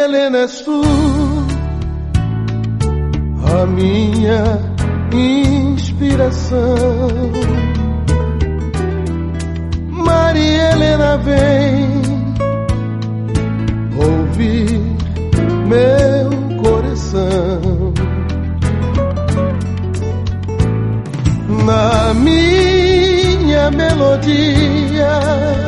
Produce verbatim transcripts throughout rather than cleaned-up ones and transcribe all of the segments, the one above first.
Helena, és tu a minha inspiração. Maria Helena, vem ouvir meu coração. Na minha melodia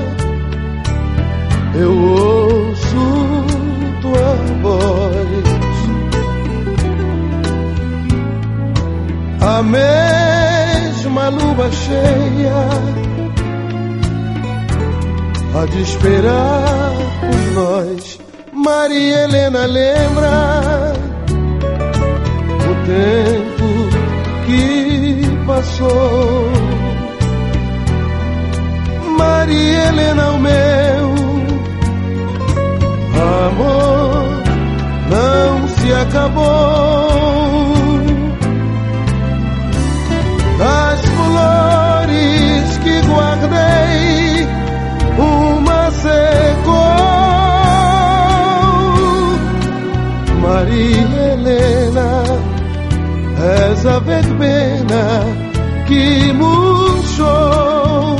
eu ouço tua voz, a mesma lua cheia há de esperar por nós. Maria Helena, lembra o tempo que passou. Maria Helena, o meu amor não se acabou. Das flores que guardei, uma secou. Maria Helena, és a verbena que murchou.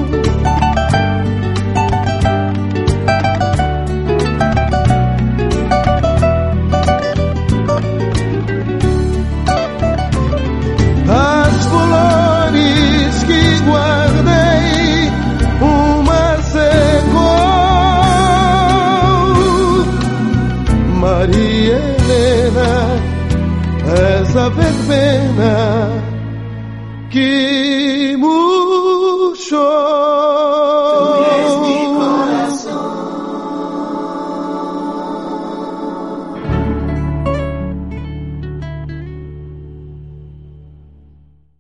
As flores que guardei, uma secou. Maria Helena, és a verbena que murchou.